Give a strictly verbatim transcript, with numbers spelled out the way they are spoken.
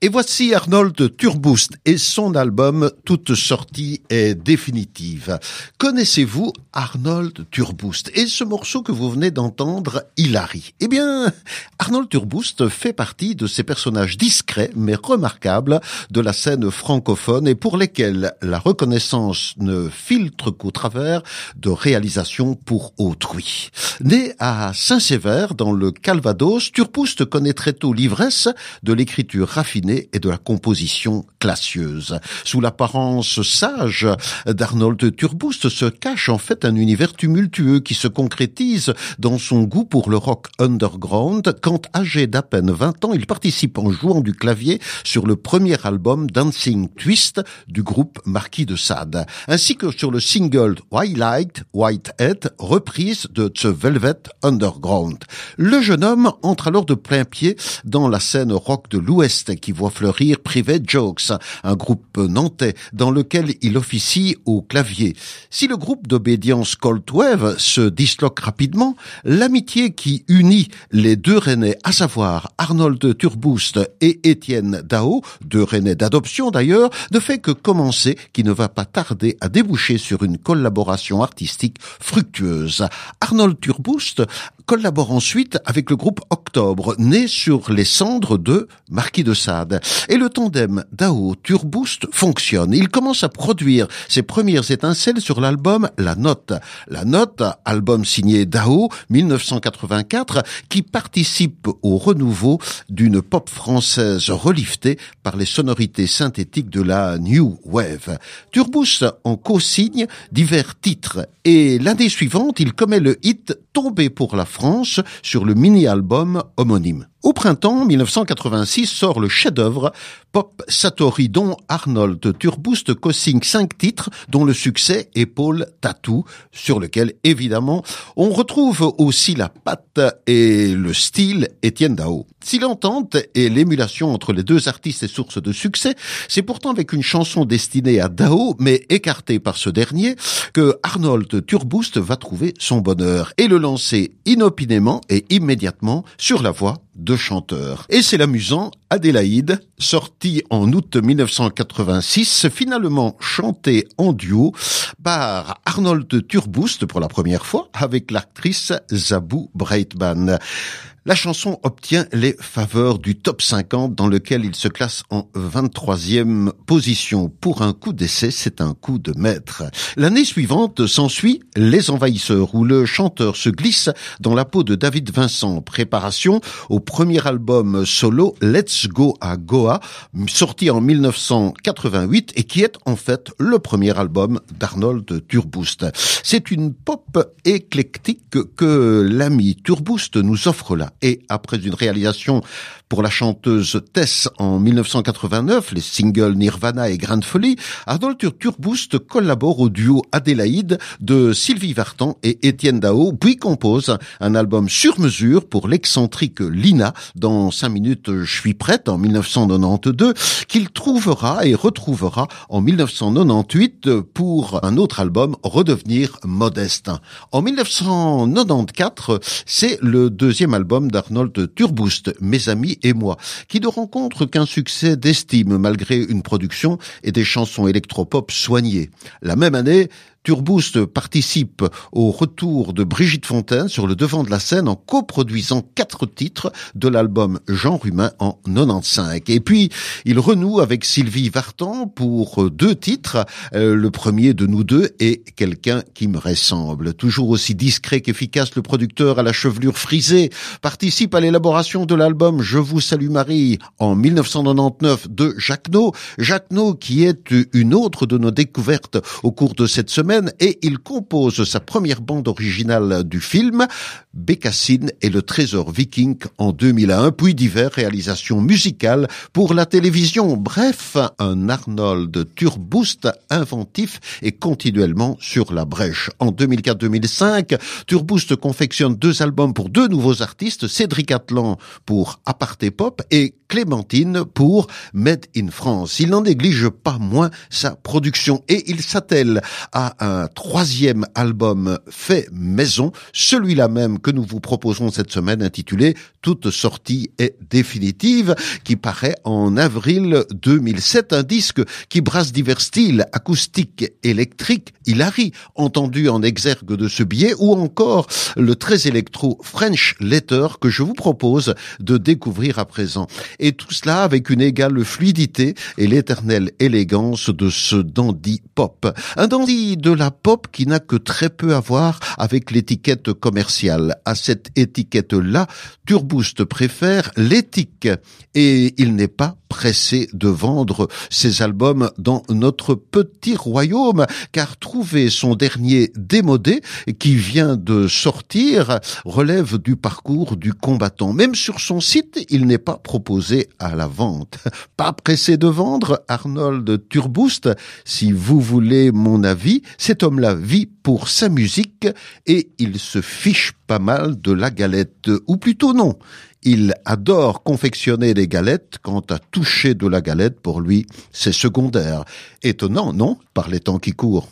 Et voici Arnold Turboust et son album Toute sortie est définitive. Connaissez-vous Arnold Turboust et ce morceau que vous venez d'entendre, Hilary? Eh bien, Arnold Turboust fait partie de ces personnages discrets mais remarquables de la scène francophone et pour lesquels la reconnaissance ne filtre qu'au travers de réalisations pour autrui. Né à Saint-Séver dans le Calvados, Turboust connaît très tôt l'ivresse de l'écriture raffinée et de la composition classieuse. Sous l'apparence sage d'Arnold Turboust se cache en fait un univers tumultueux qui se concrétise dans son goût pour le rock underground quand, âgé d'à peine vingt ans, il participe en jouant du clavier sur le premier album Dancing Twist du groupe Marquis de Sade, ainsi que sur le single Twilight Whitehead, reprise de The Velvet Underground. Le jeune homme entre alors de plein pied dans la scène rock de l'Ouest qui voit fleurir Private Jokes, un groupe nantais dans lequel il officie au clavier. Si le groupe d'obédience Cold Wave se disloque rapidement, l'amitié qui unit les deux Rennais, à savoir Arnold Turboust et Étienne Daho, deux Rennais d'adoption d'ailleurs, ne fait que commencer, qui ne va pas tarder à déboucher sur une collaboration artistique fructueuse. Arnold Turboust collabore ensuite avec le groupe Octobre, né sur les cendres de Marquis de Sade. Et le tandem Daho-Turboust fonctionne. Il commence à produire ses premières étincelles sur l'album La Note. La Note, album signé Daho, mille neuf cent quatre-vingt-quatre, qui participe au renouveau d'une pop française reliftée par les sonorités synthétiques de la New Wave. Turboust en co-signe divers titres et l'année suivante, il commet le hit Tombé pour la France sur le mini-album homonyme. Au printemps mille neuf cent quatre-vingt-six sort le chef-d'œuvre Pop Satori dont Arnold Turboust co-signe cinq titres dont le succès Épaule Tattoo, sur lequel évidemment on retrouve aussi la patte et le style Étienne Daho. Si l'entente et l'émulation entre les deux artistes est source de succès, c'est pourtant avec une chanson destinée à Daho mais écartée par ce dernier que Arnold Turboust va trouver son bonheur et le lancer inopinément et immédiatement sur la voie de chanteur. Et c'est l'amusant Adélaïde, sorti en août mille neuf cent quatre-vingt-six, finalement chanté en duo par Arnold Turboust pour la première fois avec l'actrice Zabou Breitman. La chanson obtient les faveurs du top cinquante dans lequel il se classe en vingt-troisième position. Pour un coup d'essai, c'est un coup de maître. L'année suivante s'ensuit Les Envahisseurs où le chanteur se glisse dans la peau de David Vincent. Préparation au premier album solo Let's Go à Goa, sorti en mille neuf cent quatre-vingt-huit et qui est en fait le premier album d'Arnold Turboust. C'est une pop éclectique que l'ami Turboust nous offre là. Et après une réalisation pour la chanteuse Tess en mille neuf cent quatre-vingt-neuf, les singles Nirvana et Grande Folie, Arnold Turboust collabore au duo Adélaïde de Sylvie Vartan et Étienne Daho, puis compose un album sur mesure pour l'excentrique Lina dans cinq minutes je suis prête en mille neuf cent quatre-vingt-douze, qu'il trouvera et retrouvera en mille neuf cent quatre-vingt-dix-huit pour un autre album, Redevenir modeste. En mille neuf cent quatre-vingt-quatorze, c'est le deuxième album d'Arnold Turboust, Mes amis et moi, qui ne rencontre qu'un succès d'estime malgré une production et des chansons électropop soignées. La même année, Turboust participe au retour de Brigitte Fontaine sur le devant de la scène en coproduisant quatre titres de l'album Genre humain en quatre-vingt-quinze. Et puis, il renoue avec Sylvie Vartan pour deux titres. Euh, le premier de nous deux est Quelqu'un qui me ressemble. Toujours aussi discret qu'efficace, le producteur à la chevelure frisée participe à l'élaboration de l'album Je vous salue Marie en mille neuf cent quatre-vingt-dix-neuf de Jacquenot. Jacquenot qui est une autre de nos découvertes au cours de cette semaine et il compose sa première bande originale du film Bécassine et le trésor viking en deux mille un, puis diverses réalisations musicales pour la télévision. Bref, un Arnold Turboust inventif et continuellement sur la brèche. En deux mille quatre deux mille cinq, Turboust confectionne deux albums pour deux nouveaux artistes, Cédric Atlan pour Aparté Pop et Clémentine pour Made in France. Il n'en néglige pas moins sa production et il s'attelle à un troisième album fait maison, celui-là même que nous vous proposerons cette semaine, intitulé « Toute sortie est définitive », qui paraît en avril deux mille sept, un disque qui brasse divers styles, acoustique, électrique, Hilary, entendu en exergue de ce billet, ou encore le très électro French Letter que je vous propose de découvrir à présent. Et tout cela avec une égale fluidité et l'éternelle élégance de ce dandy pop. Un dandy de la pop qui n'a que très peu à voir avec l'étiquette commerciale. À cette étiquette-là, Turboost préfère l'éthique et il n'est pas pressé de vendre ses albums dans notre petit royaume, car trouver son dernier démodé qui vient de sortir relève du parcours du combattant. Même sur son site, il n'est pas proposé à la vente. Pas pressé de vendre, Arnold Turboost. Si vous voulez mon avis, cet homme-là vit pour sa musique et il se fiche pas mal de la galette, ou plutôt non. Il adore confectionner des galettes. Quant à toucher de la galette, pour lui, c'est secondaire. Étonnant, non? Par les temps qui courent.